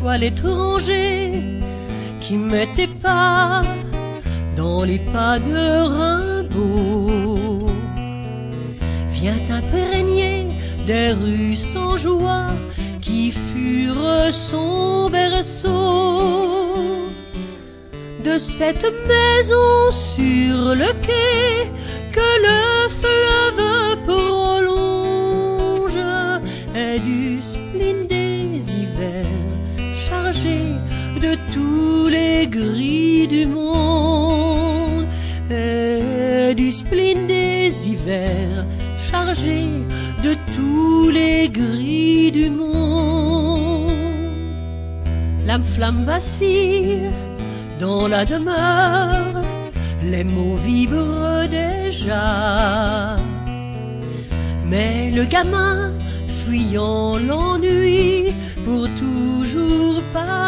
Toi l'étranger qui met tes pas dans les pas de Rimbaud, viens t'imprégner des rues sans joie qui furent son berceau, de cette maison sur le quai que le fleuve prolonge, et du spleen des hivers chargé de tous les gris du monde, et du spleen des hivers chargé de tous les gris du monde. L'âme-flamme vacille dans la demeure, les mots vibrent déjà, mais le gamin fuyant l'ennui pour toujours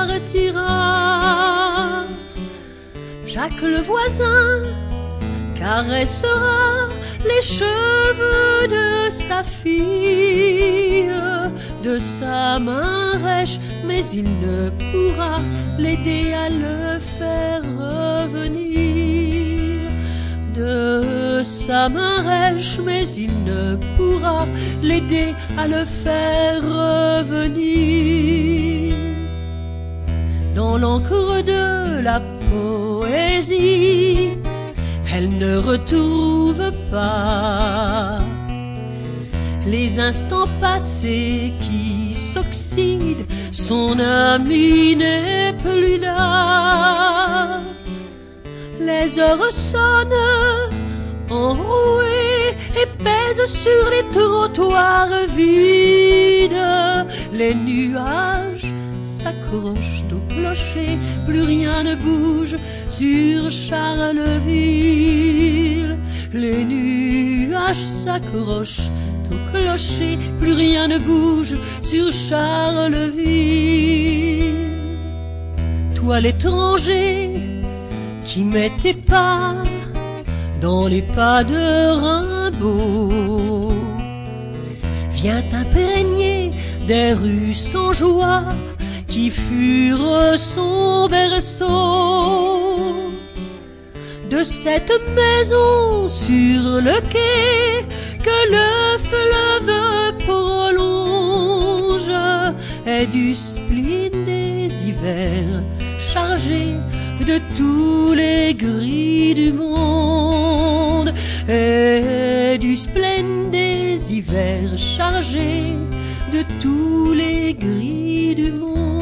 partira. Jacques le voisin caressera les cheveux de sa fille de sa main rêche, mais il ne pourra l'aider à le faire revenir. De sa main rêche, mais il ne pourra l'aider à le faire revenir. Dans l'encre de la poésie, elle ne retrouve pas les instants passés qui s'oxydent, son ami n'est plus là. Les heures sonnent enrouées et pèsent sur les trottoirs vides. Les nuages s'accrochent au clocher, plus rien ne bouge sur Charleville. Les nuages s'accrochent au clocher, plus rien ne bouge sur Charleville. Toi l'étranger qui met tes pas dans les pas de Rimbaud, viens t'imprégner des rues sans joie qui furent son berceau, de cette maison sur le quai que le fleuve prolonge, et du spleen des hivers chargé de tous les gris du monde, et du spleen des hivers chargé de tous les gris du monde.